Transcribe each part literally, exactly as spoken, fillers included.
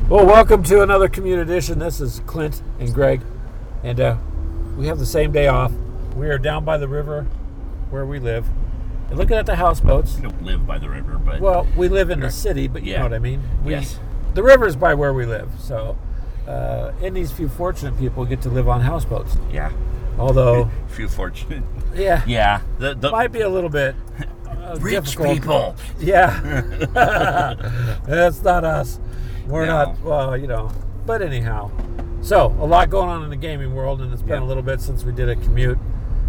Well, welcome to another Commute Edition. This is Clint and Greg, and uh, we have the same day off. We are down by the river where we live, and looking at the houseboats. We don't live by the river, but... Well, we live in the city, but you yeah. know what I mean. We, yes. The river's by where we live, so uh, and these few fortunate people get to live on houseboats. Yeah. Although... few fortunate. Yeah. Yeah. The, the, might be a little bit uh, Rich difficult. people. Yeah. That's not us. We're No. not, well, you know. But anyhow. So, a lot going on in the gaming world, and it's been Yep. a little bit since we did a commute.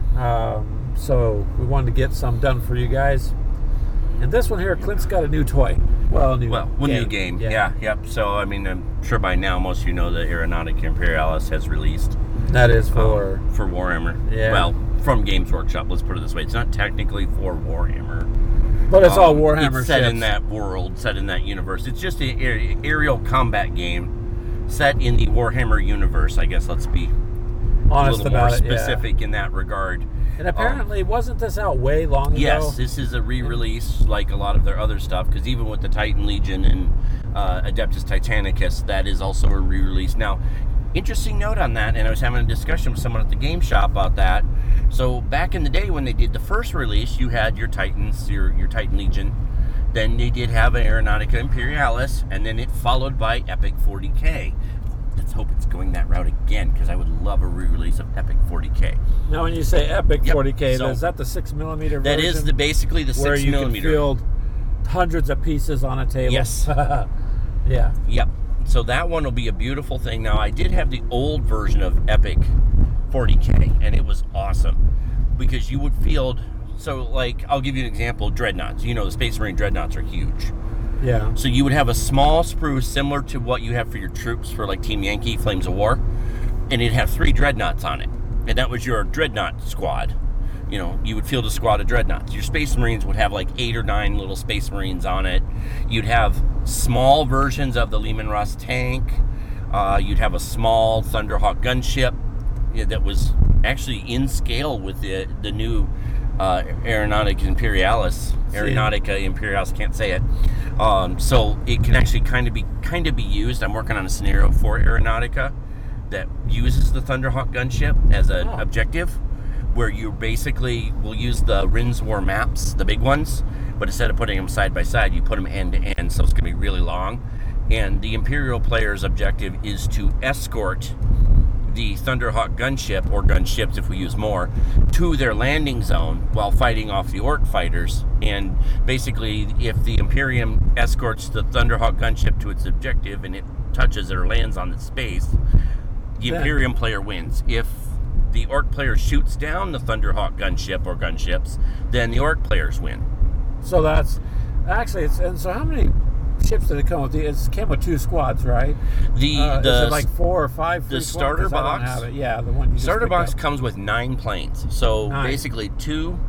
Um, so, we wanted to get some done for you guys. And this one here, Clint's got a new toy. Well, a new Well, game. one new game. Yeah. yeah, yep. So, I mean, I'm sure by now most of you know that Aeronautica Imperialis has released. That is for... Um, for Warhammer. Yeah. Well, from Games Workshop, let's put it this way. It's not technically for Warhammer. But it's Um, all Warhammer It's set ships. in that world, set in that universe. It's just an aer- aerial combat game set in the Warhammer universe, I guess. Let's be Honest a little about more it, yeah. specific in that regard. And apparently, wasn't this out way long ago? Yes, this is a re-release like a lot of their other stuff, because even with the Titan Legion and uh, Adeptus Titanicus, that is also a re-release. Now, interesting note on that, and I was having a discussion with someone at the game shop about that. So back in the day when they did the first release, you had your Titans, your, your Titan Legion. Then they did have an Aeronautica Imperialis, and then it followed by Epic forty K. Let's hope it's going that route again, because I would love a re-release of Epic forty K. Now, when you say Epic Yep. forty K, So, is that the six millimeter That version? is the basically the where six you millimeter. can field hundreds of pieces on a table. Yes. Yeah. Yep. So that one will be a beautiful thing. Now, I did have the old version of Epic forty K, and it was awesome because you would field. So, like, I'll give you an example. Dreadnoughts. You know, the Space Marine dreadnoughts are huge. Yeah. So you would have a small sprue similar to what you have for your troops for, like, Team Yankee, Flames of War, and it'd have three dreadnoughts on it, and that was your dreadnought squad. You know, you would field a squad of dreadnoughts. Your Space Marines would have like eight or nine little Space Marines on it. You'd have small versions of the Lehman Russ tank. Uh, you'd have a small Thunderhawk gunship that was actually in scale with the the new uh, Aeronautica Imperialis. Aeronautica Imperialis, can't say it. Um, so it can actually kind of be kind of be used. I'm working on a scenario for Aeronautica that uses the Thunderhawk gunship as an Oh. objective, where you basically will use the Rin's War maps, the big ones, but instead of putting them side by side, you put them end to end, so it's going to be really long. And the Imperial player's objective is to escort the Thunderhawk gunship, or gunships if we use more, to their landing zone while fighting off the Orc fighters. And basically, if the Imperium escorts the Thunderhawk gunship to its objective and it touches or lands on its space, the Then- Imperium player wins. If the Orc player shoots down the Thunderhawk gunship or gunships, then the Orc players win. So that's actually it's and so how many ships did it come with? It came with two squads, right? The Uh, the is it like four or five? for the each one? starter 'Cause I don't box- have it. Yeah, the one you just starter picked box up. comes with nine planes. So Nine. basically two.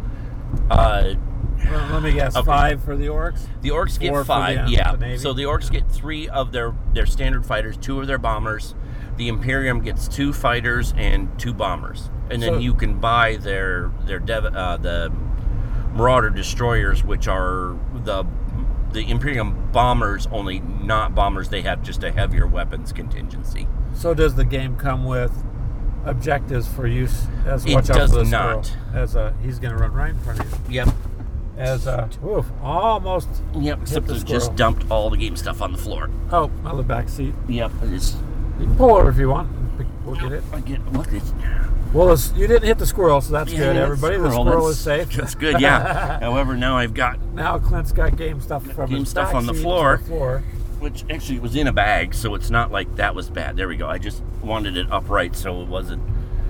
Uh, Well, let me guess, Okay. five for the Orcs. the Orcs get Four for the, five. uh, yeah. the Navy. So the Orcs get three of their their standard fighters, two of their bombers. The Imperium gets two fighters and two bombers, and then So- you can buy their their dev, uh, the Marauder destroyers, which are the the Imperium bombers, only not bombers. They have just a heavier weapons contingency. So does the game come with objectives for use? As It watch out does for this not. squirrel. As a he's going to run right in front of you. Yep. As a oof, almost. Yep. Except the it just squirrel. dumped all the game stuff on the floor. Oh, on the back seat. Yep. It's, You can pull over if you want. We'll get it. I get look. It's, Well, it's, you didn't hit the squirrel, so that's Yeah, good. that's Everybody, the squirrel, squirrel that's- is safe. That's good. Yeah. However, now I've got, Now Clint's got game stuff from Game his stuff back on the seat to floor. the floor. which actually it was in a bag, so it's not like that was bad. There we go. I just wanted it upright so it wasn't.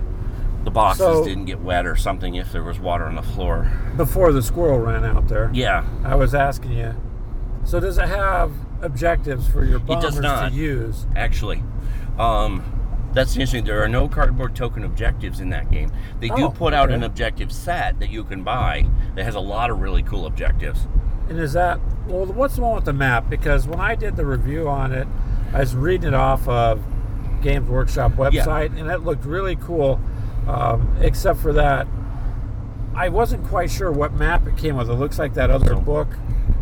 The boxes So- didn't get wet or something if there was water on the floor. Before the squirrel ran out there, Yeah. I was asking you. So does it have objectives for your bombers does not. to use? Actually, um, that's interesting. There are no cardboard token objectives in that game. They do Oh, put out okay. an objective set that you can buy that has a lot of really cool objectives. And is that, well, what's the one with the map? Because when I did the review on it, I was reading it off of Games Workshop website, and it looked really cool. Um, except for that, I wasn't quite sure what map it came with. It looks like that other So- book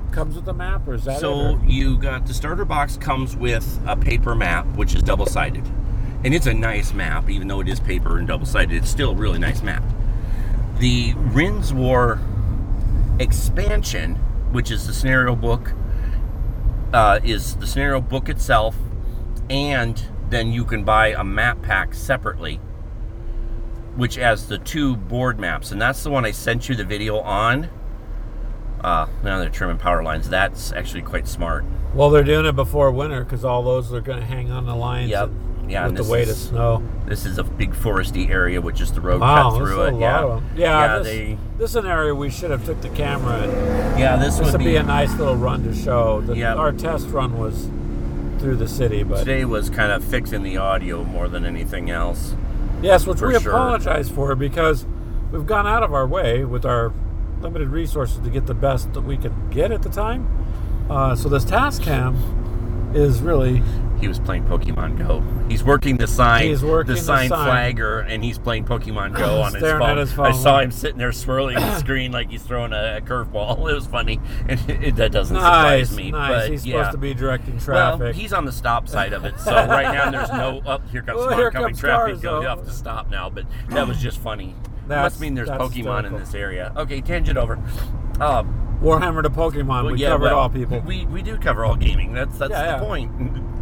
comes with the map, or is that so it, you got the starter box comes with a paper map, which is double-sided. And it's a nice map, even though it is paper and double-sided. It's still a really nice map. The Rin's War expansion, which is the scenario book, uh, is the scenario book itself, and then you can buy a map pack separately, which has the two board maps. And that's the one I sent you the video on. Uh, now they're trimming power lines. That's actually quite smart. Well, they're doing it before winter because all those are going to hang on the lines. Yep. And, Yeah, with the weight is, of snow. This is a big foresty area with just the road wow, cut through this it. is a Yeah, lot of them. Yeah, yeah this, they. This is an area we should have took the camera and Yeah, this, this would would be, be a nice little run to show. The, Yep. Our test run was through the city, but Today was kind of fixing the audio more than anything else. yes, which for we sure. apologize for because we've gone out of our way with our limited resources to get the best that we could get at the time. Uh, so this task cam is really. He was playing Pokemon Go. He's working the sign, He's working the the sign sign. flagger, and he's playing Pokemon Go on his Staring phone. at his phone. I saw him sitting there swirling the screen like he's throwing a, a curveball. It was funny, and it, that doesn't Nice, surprise me. nice. But He's yeah. supposed to be directing traffic. Well, he's on the stop side of it, so right now there's no. Oh, here comes Well, some here oncoming comes traffic. cars, You'll though. have to stop now, but that was just funny. That's- Must mean there's that's Pokemon in hysterical. this area. Okay, tangent over. Um, Warhammer to Pokemon. well, we yeah, covered well, all people. We we do cover all gaming. That's that's Yeah, the yeah. point.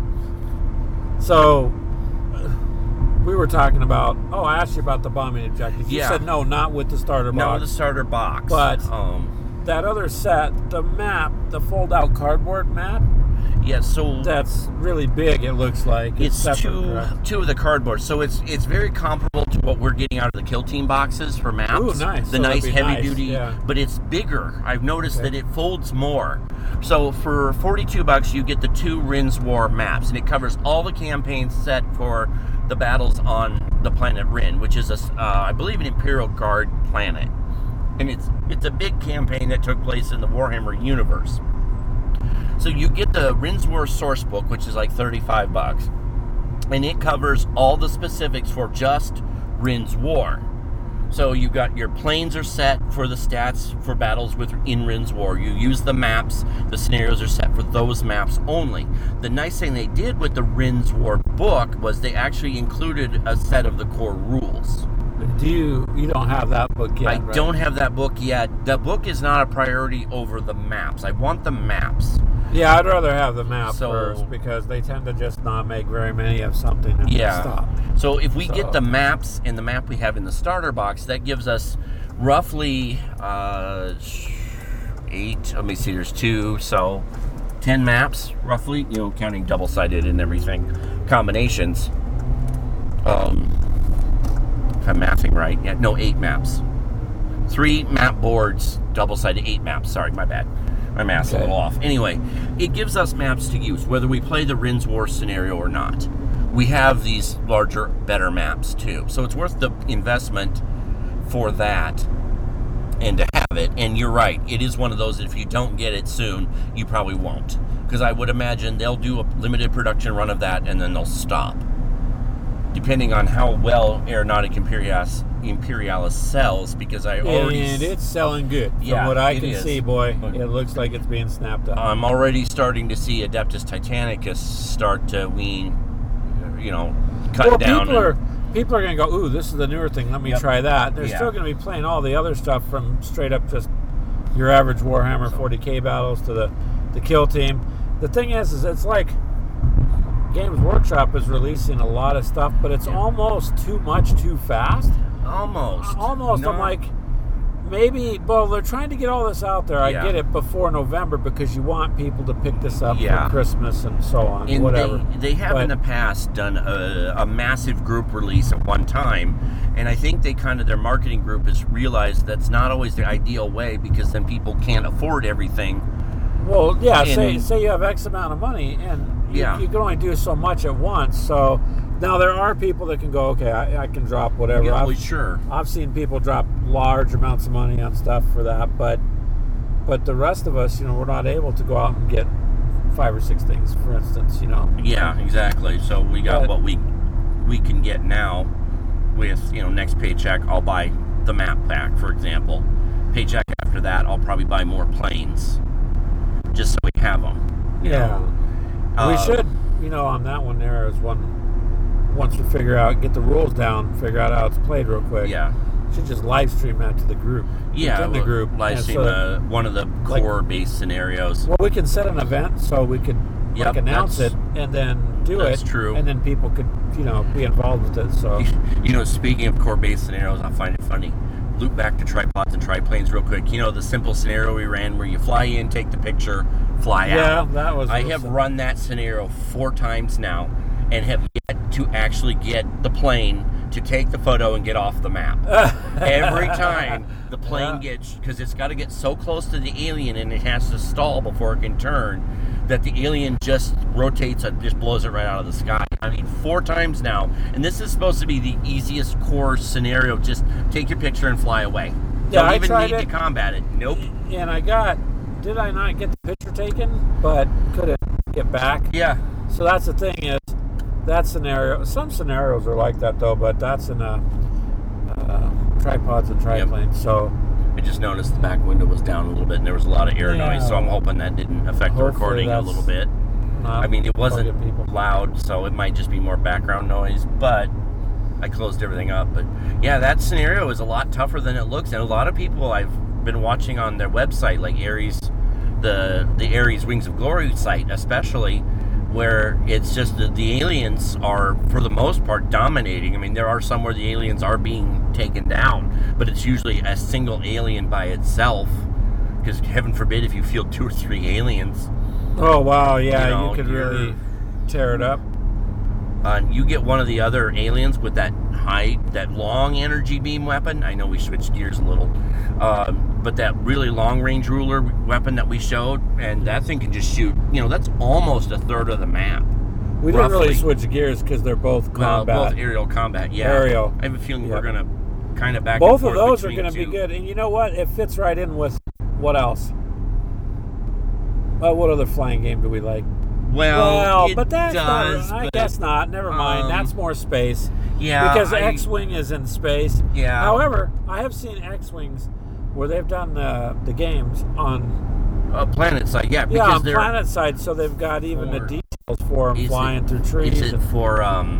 So we were talking about. Oh, I asked you about the bombing objective. You Yeah. said no, not with the starter No, box. the starter box. But- um, That other set, the map, the fold-out cardboard map, yeah. So that's really big. It looks like it's separate, two correct? two of the cardboard. So it's it's very comparable to what we're getting out of the Kill Team boxes for maps. Ooh, nice. The So that'd nice be heavy nice, duty, yeah. but it's bigger. I've noticed Okay. that it folds more. So for forty-two bucks, you get the two Rin's War maps, and it covers all the campaigns set for the battles on the planet Rin, which is a uh, I believe an Imperial Guard planet. And it's it's a big campaign that took place in the Warhammer universe. So you get the Rin's War source book, which is like thirty-five bucks, and it covers all the specifics for just Rin's War. So you got your planes are set for the stats for battles with in Rin's War. You use the maps, the scenarios are set for those maps only. The nice thing they did with the Rin's War book was they actually included a set of the core rules. Do you? You don't have that book yet? I right? don't have that book yet. The book is not a priority over the maps. I want the maps. Yeah, I'd rather have the map So- first because they tend to just not make very many of something and Yeah. stop. So if we So- get the maps and the map we have in the starter box, that gives us roughly uh, eight. Let me see. There's two, so ten maps roughly. You know, counting double-sided and everything, combinations. Um, if I'm mathing right, yeah, no, eight maps. Three map boards, double-sided, eight maps. Sorry, my bad. My math's a Okay. little off. Anyway, it gives us maps to use, whether we play the Rin's War scenario or not. We have these larger, better maps too. So it's worth the investment for that and to have it. And you're right, it is one of those, if you don't get it soon, you probably won't. Because I would imagine they'll do a limited production run of that and then they'll stop. Depending on how well Aeronautic Imperialis, Imperialis sells, because I already... And it's selling good. From Yeah, what I it can is. see, boy, But- it looks like it's being snapped up. I'm already starting to see Adeptus Titanicus start to wean, you know, cut well, down. people and- are people are going to go, ooh, this is the newer thing. Let me Yep. try that. They're Yeah. still going to be playing all the other stuff from straight up just your average Warhammer forty K battles to the, the Kill Team. The thing is, is it's like Games Workshop is releasing a lot of stuff, but it's Yeah. almost too much too fast. Almost. Almost. No. I'm like, maybe, well, they're trying to get all this out there. I Yeah. get it before November because you want people to pick this up Yeah. for Christmas and so on, And whatever. They, they have But- in the past done a, a massive group release at one time, and I think they kind of, their marketing group has realized that's not always the ideal way because then people can't afford everything. Well, yeah, And- say say you have X amount of money, and you, Yeah. you can only do so much at once. So now there are people that can go, okay, I, I can drop whatever. Yeah, I've, well, sure. I've seen people drop large amounts of money on stuff for that, but but the rest of us, you know, we're not able to go out and get five or six things, for instance, you know. Yeah, exactly. So we got But- what we we can get now with, you know, next paycheck, I'll buy the map pack, for example. Paycheck after that, I'll probably buy more planes. have them. Yeah. Uh, we should, you know, on that one there is one, once we figure out, get the rules down, figure out how it's played real quick. Yeah. Should just live stream that to the group. Yeah, within the we'll group. live And stream so- uh, one of the like- core-based scenarios. Well, we can set an event so we could Yep, like announce it that's- and then do that's it. true. And then people could, you know, be involved with it. So You know, speaking of core-based scenarios, I find it funny. Loop back to tripods and triplanes real quick. You know, the simple scenario we ran where you fly in, take the picture, fly yeah, out. that was. I was have some- run that scenario four times now and have yet to actually get the plane to take the photo and get off the map. Every time the plane Yeah. gets, because it's got to get so close to the alien and it has to stall before it can turn, that the alien just rotates and just blows it right out of the sky. I mean, four times now, and this is supposed to be the easiest core scenario. Just take your picture and fly away. Yeah, Don't I even tried need it. to combat it. Nope. And I got. Did I not get the picture taken? But couldn't get back. Yeah. So that's the thing is, that scenario. Some scenarios are like that though, but that's in a uh, tripods and triplanes. So I just noticed the back window was down a little bit and there was a lot of air Yeah. noise, so I'm hoping that didn't affect the Hopefully recording a that's little bit. not I mean, it wasn't bugging people. loud, so it might just be more background noise, but I closed everything up. But yeah, that scenario is a lot tougher than it looks, and a lot of people I've been watching on their website, like Ares, the the Ares Wings of Glory site especially, where it's just that the aliens are, for the most part, dominating. I mean, there are some where the aliens are being taken down, but it's usually a single alien by itself, because heaven forbid if you field two or three aliens, Oh wow, yeah, You you, know, could you're- really tear it up. Uh, you get one of the other aliens with that high, that long energy beam weapon. I know we switched gears a little, um, but that really long range ruler weapon that we showed, and that thing can just shoot. You know, that's almost a third of the map. We didn't really roughly. switch gears because they're both Well, combat. both aerial combat. Yeah, Aerial. I have a feeling Yep. we're gonna kind of back. Both and of forth those are between going to be two. good, and you know what? It fits right in with what else? Well, what other flying game do we like? Well, well, it but that's does, not. I but, guess not. Never mind. um, That's more space. Yeah, because I- X-wing is in space. Yeah. However, I have seen X-wings where they've done the the games on uh, planet side. Yeah, because yeah on they're. planet side, so they've got even the For- details for them is flying it- through trees. Is it and for um?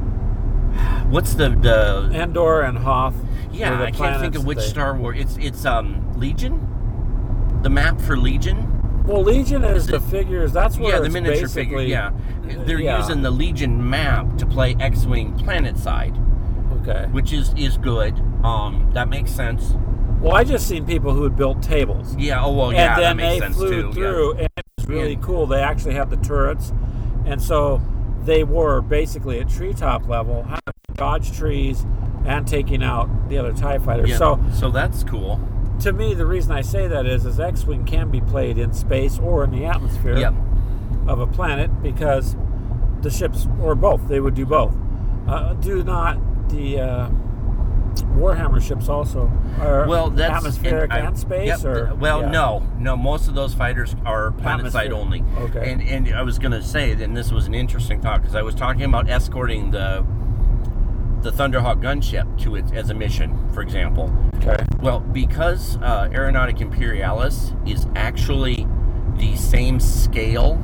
What's the the? Endor and Hoth. Yeah, were the I can't think of planets which they- Star Wars. It's it's um Legion. The map for Legion. Well, Legion is, Is the it- figures. That's where Yeah, the it's miniature figure. basically- Yeah, they're yeah. using the Legion map to play X-wing planet side, Okay. which is is good. Um, that makes sense. Well, I just seen people who had built tables. Yeah. Oh well. Yeah, and then that makes they sense flew too. through, and it was really And- cool. They actually have the turrets, and so they were basically at treetop level, having to dodge trees and taking out the other TIE fighters. Yeah. So, so that's cool. to me, the reason I say that is, is X-wing can be played in space or in the atmosphere Yep. of a planet because the ships, or both, they would do both. Uh, do not the uh, Warhammer ships also are Well, that's atmospheric and I- and space, yep, or well, yeah. no, no. Most of those fighters are planet side Atmosphere. only. Okay. And and I was gonna say, and this was an interesting talk because I was talking about escorting the the Thunderhawk gunship to it as a mission, for example. Okay. Well, because uh, Aeronautic Imperialis is actually the same scale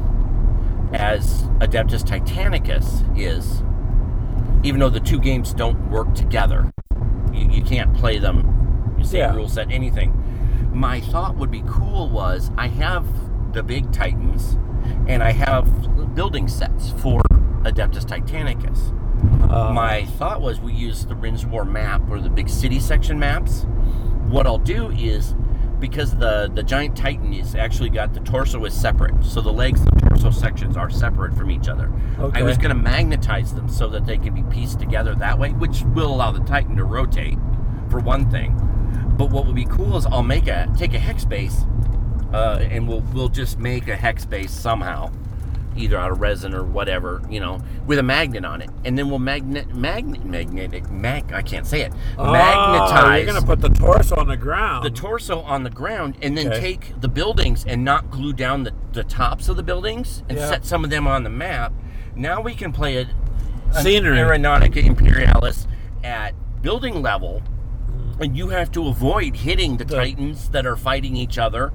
as Adeptus Titanicus is, even though the two games don't work together. You, you can't play them, same Yeah. rule set, anything. My thought would be cool was I have the big Titans and I have building sets for Adeptus Titanicus. Uh, My thought was we use the Rin's War map or the big city section maps. What I'll do is, because the, the giant Titan is actually got the torso is separate, so the legs and the torso sections are separate from each other. Okay. I was going to magnetize them so that they can be pieced together that way, which will allow the Titan to rotate, for one thing. But what would be cool is I'll make a take a hex base, uh, and we'll we'll just make a hex base somehow, either out of resin or whatever, you know, with a magnet on it, and then we'll magnet magnet magnetic mag I can't say it oh, magnetize You're gonna put the torso on the ground. the torso on the ground, and then Okay. take the buildings and not glue down the, the tops of the buildings and Yeah. set some of them on the map. Now we can play it Scenery. Aeronautica Imperialis at building level, and you have to avoid hitting the, The- Titans that are fighting each other.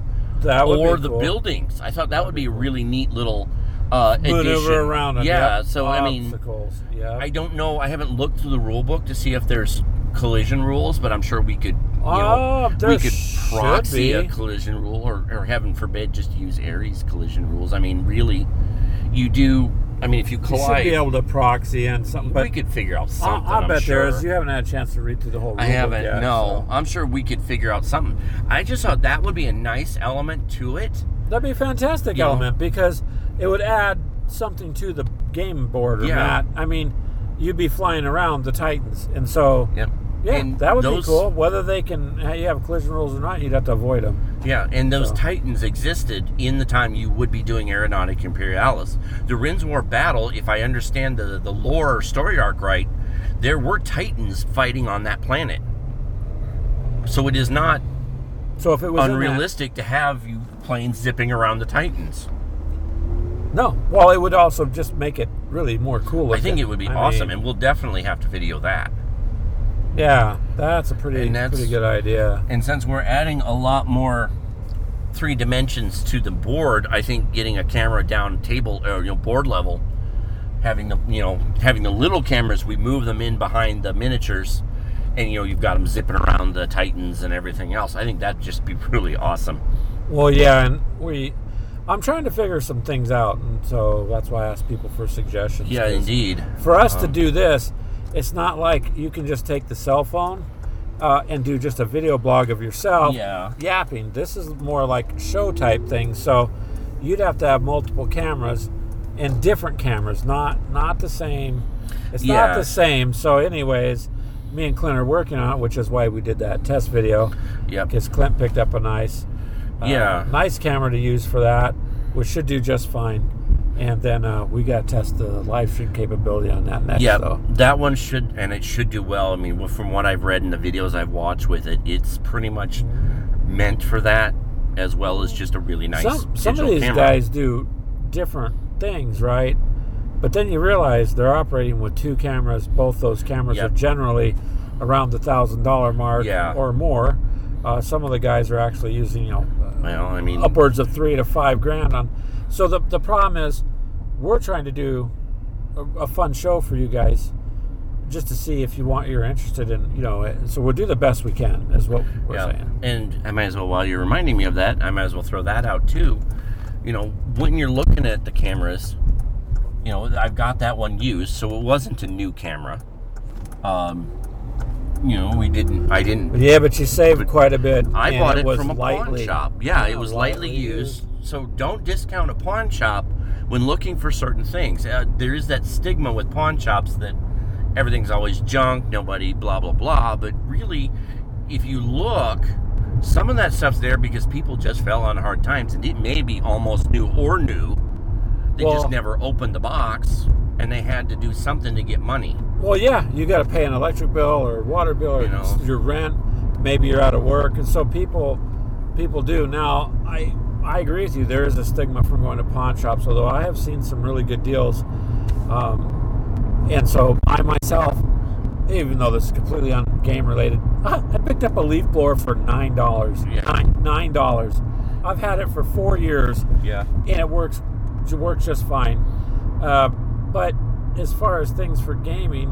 That would or be the cool. buildings. I thought that would be a really neat little uh, addition. Maneuver around them. Yeah. Yep. So I mean, Obstacles. Yeah. I don't know. I haven't looked through the rule book to see if there's collision rules, but I'm sure we could. You know, Oh, there we could should proxy be. a collision rule, or, or heaven forbid, just use Ares collision rules. I mean, really, you do. I mean, if you You collide, should be able to proxy in something, but we could figure out I, something. I I'm bet sure. there is. You haven't had a chance to read through the whole rule I haven't. book yet, No, so. I'm sure we could figure out something. I just thought that would be a nice element to it. That'd be a fantastic You know? element because it would add something to the game board or Yeah. mat. I mean, you'd be flying around the Titans, and so Yep. yeah, And that would those- be cool. Whether they can you have collision rules or not, you'd have to avoid them. Yeah, and those So. Titans existed in the time you would be doing Aeronautic Imperialis. The Rin's War battle, if I understand the, the lore or story arc right, there were Titans fighting on that planet. So it is not So if it was in that- unrealistic to have you planes zipping around the Titans. no, well, it would also just make it really more cool. I think looking. it would be I awesome, mean, and we'll definitely have to video that. yeah, that's a pretty And that's- pretty good idea. And since we're adding a lot more three dimensions to the board, I think getting a camera down table or you know board level, having the you know having the little cameras, we move them in behind the miniatures, and you know you've got them zipping around the Titans and everything else. I think that'd just be really awesome. Well, yeah, and we, I'm trying to figure some things out, and so that's why I asked people for suggestions. Yeah, 'cause indeed. For us to Um, do this, it's not like you can just take the cell phone uh, and do just a video blog of yourself Yeah. yapping. This is more like show type thing, so you'd have to have multiple cameras and different cameras, not not the same. It's Yeah. not the same. So, anyways, me and Clint are working on it, which is why we did that test video. Yep. Because Clint picked up a nice, uh, Yeah. nice camera to use for that, which should do just fine. And then uh, we got to test the live stream capability on that next. Yeah, though. that one should, and it should do well. I mean, well, from what I've read in the videos I've watched with it, it's pretty much meant for that, as well as just a really nice some some of digital these camera. guys do different things, right? But then you realize they're operating with two cameras. Both those cameras Yep. are generally around the thousand dollar mark Yeah. or more. Uh, some of the guys are actually using, you know, Well, I mean, upwards of three to five grand on. So the the problem is, we're trying to do a, a fun show for you guys, just to see if you want you're interested in, you know. it. So we'll do the best we can, is what we're yeah. saying. And I might as well, while you're reminding me of that, I might as well throw that out too. You know, when you're looking at the cameras, you know, I've got that one used, so it wasn't a new camera. Um, you know, we didn't, I didn't Yeah, but you saved But quite a bit. I and bought it, was from a lightly, pawn shop. Yeah, yeah, it was lightly, lightly used. So don't discount a pawn shop when looking for certain things. Uh, there is that stigma with pawn shops that everything's always junk, nobody blah, blah, blah. But really, if you look, some of that stuff's there because people just fell on hard times. And it may be almost new or new. They Well- just never opened the box, and they had to do something to get money. Well, yeah, you got to pay an electric bill or water bill or You know. your rent. Maybe you're out of work, and so people people do. Now, I I agree with you. There is a stigma from going to pawn shops, although I have seen some really good deals. Um, and so I myself, even though this is completely on game related, I picked up a leaf blower for nine dollars. Yeah. Nine nine dollars. I've had it for four years. Yeah. And it works it works just fine. Uh, but as far as things for gaming,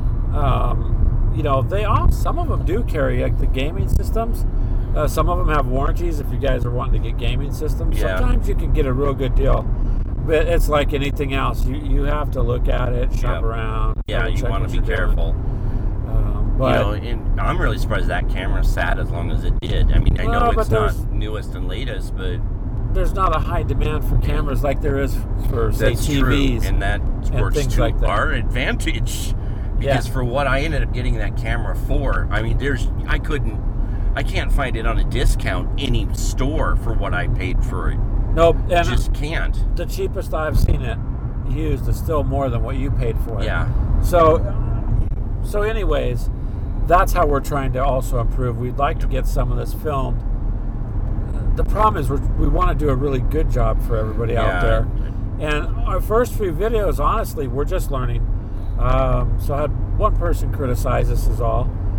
um, you know, they all some of them do carry like the gaming systems. Uh, some of them have warranties if you guys are wanting to get gaming systems. Yeah. Sometimes you can get a real good deal. But it's like anything else. You you have to look at it, shop Yeah. around. Yeah, double you check want what to be you're doing. careful. Um, but you know, and I'm really surprised that camera sat as long as it did. I mean, I Well, know but it's there's- not newest and latest, but there's not a high demand for cameras like there is for, say, that's T Vs. true, and that works things to like that. our advantage. Because Yeah. for what I ended up getting that camera for, I mean, there's I couldn't, I can't find it on a discount any store for what I paid for it. Nope. And Just can't. the cheapest I've seen it used is still more than what you paid for it. Yeah. So, so anyways, that's how we're trying to also improve. We'd like to get some of this filmed. The problem is we're, we want to do a really good job for everybody Yeah. out there. And our first few videos, honestly, we're just learning. Um, so I had one person criticize us is all.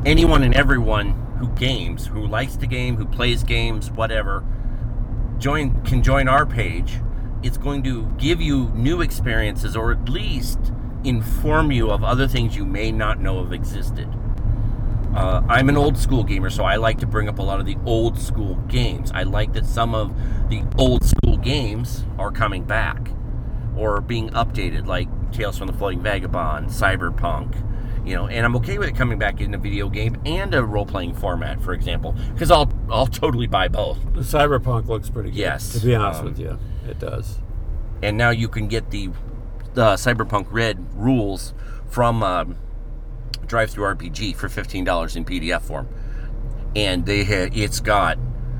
anyone and everyone who games, who likes to game, who plays games, whatever, join can join our page. It's going to give you new experiences, or at least inform you of other things you may not know have existed. Uh, I'm an old school gamer, so I like to bring up a lot of the old school games. I like that some of the old school games are coming back or being updated, like Tales from the Floating Vagabond, Cyberpunk, you know, and I'm okay with it coming back in a video game and a role-playing format, for example, because I'll I'll totally buy both. The Cyberpunk looks pretty good. Yes, to be honest um, with you, it does. And now you can get the the Cyberpunk Red rules from um, Drive-Thru R P G for fifteen dollars in P D F form, and they ha- it's got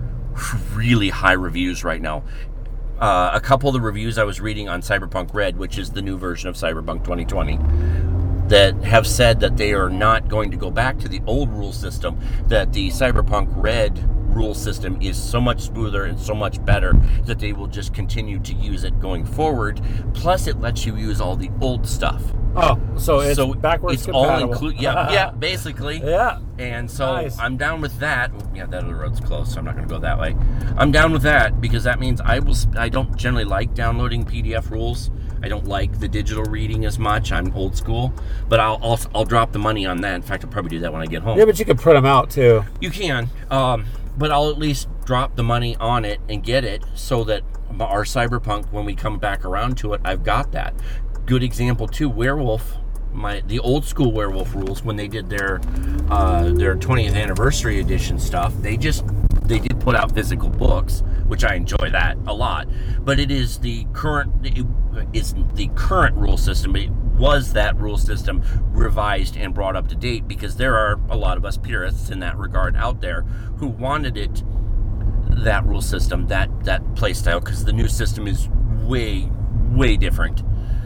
really high reviews right now. Uh, a couple of the reviews I was reading on Cyberpunk Red, which is the new version of Cyberpunk twenty twenty, that have said that they are not going to go back to the old rule system, that the Cyberpunk Red rule system is so much smoother and so much better that they will just continue to use it going forward. Plus, it lets you use all the old stuff. Oh, so it's so backwards it's compatible. all included. Yeah, yeah, basically. Yeah. And so Nice. I'm down with that. Yeah, that other road's closed, so I'm not going to go that way. I'm down with that because that means I will. I don't generally like downloading P D F rules. I don't like the digital reading as much. I'm old school, but I'll I'll, I'll drop the money on that. In fact, I'll probably do that when I get home. Yeah, but you can print them out too. You can, um, but I'll at least drop the money on it and get it so that our Cyberpunk, when we come back around to it, I've got that. Good example too. Werewolf. My the old school Werewolf rules, when they did their uh, their twentieth anniversary edition stuff, they just they did put out physical books, which I enjoy that a lot. But it is the current it is the current rule system. It was that rule system revised and brought up to date because there are a lot of us purists in that regard out there who wanted it that rule system, that that play style, because the new system is way way different.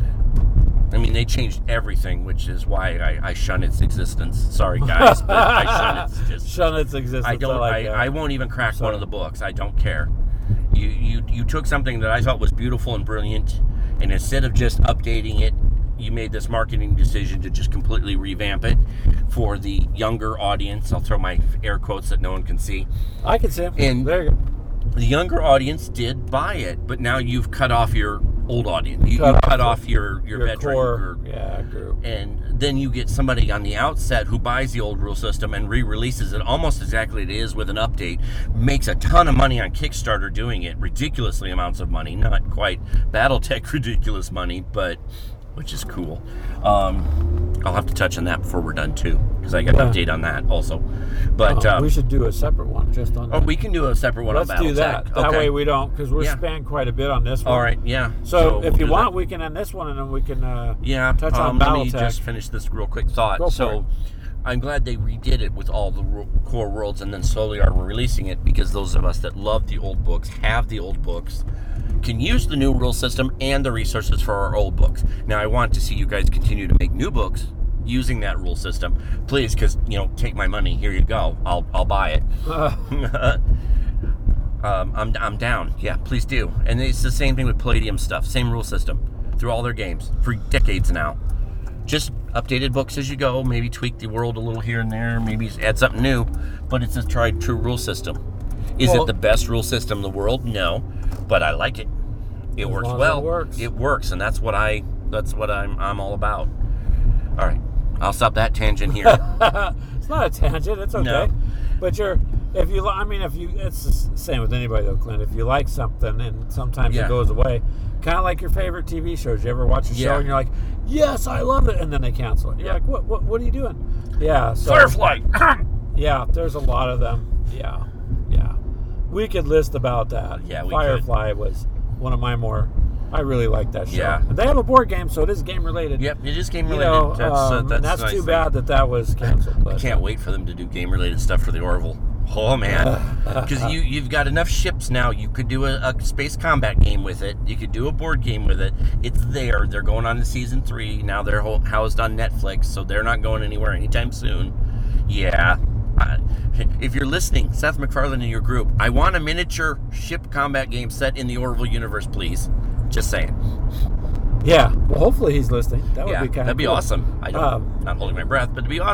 I mean, they changed everything, which is why I, I shun its existence. Sorry, guys, but I shun its existence. Shun its existence. I don't. I, like I, that. I won't even crack one of the books. I don't care. You you you took something that I thought was beautiful and brilliant, and instead of just updating it, you made this marketing decision to just completely revamp it for the younger audience. I'll throw my air quotes that no one can see. I can see them. And there you go. The younger audience did buy it, but now you've cut off your old audience. You cut you off, cut the, off your, your, your veteran core, group. Yeah, group. And then you get somebody on the outset who buys the old rule system and re-releases it almost exactly as it is with an update, makes a ton of money on Kickstarter doing it, ridiculously amounts of money, not quite Battletech ridiculous money, but which is cool. Um, I'll have to touch on that before we're done too, because I got an yeah. update on that also. But oh, um, we should do a separate one just on that. Oh, we can do a separate one Let's on Battletech. do that. That okay. way we don't, because we're Yeah. spending quite a bit on this one. All right, yeah. So, So if we'll you do want, that. we can end this one, and then we can uh, Yeah, touch on um, let me Battletech. just finish this real quick thought. Go for so, it. I'm glad they redid it with all the ro- core worlds, and then slowly are releasing it because those of us that love the old books, have the old books, can use the new rule system and the resources for our old books. Now, I want to see you guys continue to make new books using that rule system, please, because you know, take my money. Here you go. I'll I'll buy it. Uh, um, I'm I'm down. Yeah, please do. And it's the same thing with Palladium stuff. Same rule system through all their games for decades now. Just updated books as you go. Maybe tweak the world a little here and there. Maybe add something new. But it's a tried true rule system. Is Well- it the best rule system in the world? No, but I like it. It As works long as well. it works. It works, and that's what I that's what I'm I'm all about. All right, I'll stop that tangent here. it's not a tangent. It's okay. No. But you're, if you, li- I mean, if you, it's the same with anybody though, Clint. If you like something and sometimes Yeah. it goes away, kind of like your favorite T V shows. You ever watch a show Yeah. and you're like, yes, I love it, and then they cancel it. You're Yeah. like, what, what, what are you doing? Yeah. So, Firefly. yeah, there's a lot of them. Yeah, yeah. We could list about that. Yeah, we Firefly was one of my more. I really like that show. Yeah. And they have a board game, so it is game related. Yep, it is game You related. know, that's uh, um, that's, and that's nice too thing. bad that that was canceled. But, I can't wait for them to do game related stuff for the Orville. Oh man, because you you've got enough ships now. You could do a, a space combat game with it. You could do a board game with it. It's there. They're going on to season three now. They're ho- housed on Netflix, so they're not going anywhere anytime soon. Yeah. Uh, if you're listening, Seth MacFarlane and your group, I want a miniature ship combat game set in the Orville universe, please. Just saying. Yeah. Well, hopefully he's listening. That would yeah, be kind of that'd be cool. awesome. I don't, Um, not holding my breath, but it'd be awesome.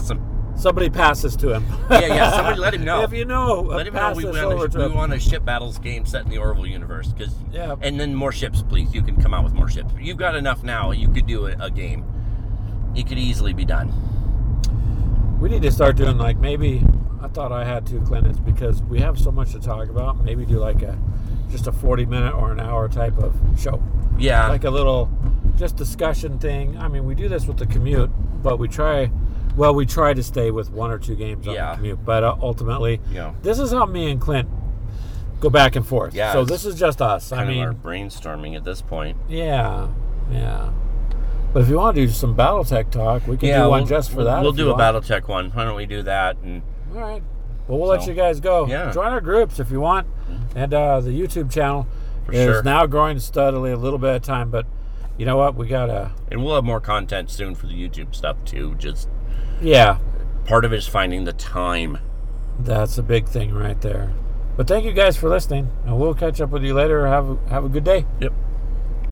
somebody pass this to him. Yeah, yeah. Somebody let him know. If you know, let him know pass we this want, over a, to we him. want a ship battles game set in the Orville universe. Cause, Yeah. And then more ships, please. You can come out with more ships. You've got enough now. You could do a, a game. It could easily be done. We need to start doing like maybe. I thought I had two clinics because we have so much to talk about. Maybe do like a just a forty minute or an hour type of show. Yeah. Like a little just discussion thing. I mean, we do this with the commute, but we try. Well, we try to stay with one or two games on Yeah. the commute, but uh, ultimately, Yeah. this is how me and Clint go back and forth. Yeah, So it's this is just us. I Kind mean, of our brainstorming at this point. yeah, yeah. But if you want to do some BattleTech talk, we can Yeah, do one we'll, just for we'll, that. We'll if do you a want. BattleTech one. Why don't we do that? And All right. Well, we'll So, let you guys go. yeah. Join our groups if you want. And uh, the YouTube channel For is sure. now growing steadily, a little bit at a time. But you know what? We got to, and we'll have more content soon for the YouTube stuff too. Just yeah, part of it is finding the time. that's a big thing right there. But thank you guys for listening. And we'll catch up with you later. Have a, have a good day. Yep.